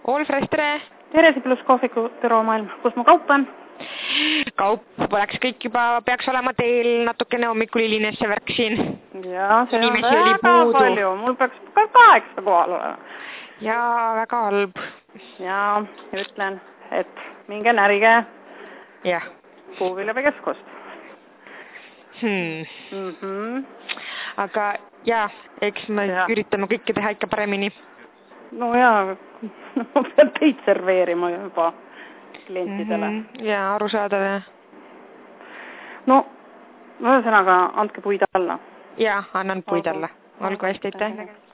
Olfres, tere! Teresi pluss kohviku büromaailm, kus mu kaup on? Kaup läks kõik juba, peaks olema teel natukene hommikul hilines see värk siin. Jaa, see on Inimesi väga palju, mul peaks ka 8 kohal olema. Jaa, väga halb. Jaa, ütlen, et minge närige puuviljapekeskust. Aga jaa, eks me üritame kõike teha ikka paremini. No jaa, ma pean teid serveerima juba klientidele. Jaa, arusaadav. No, ühesõnaga, andke puid alla. Jaa, annan puid alla. Olgu hästi, aitäh.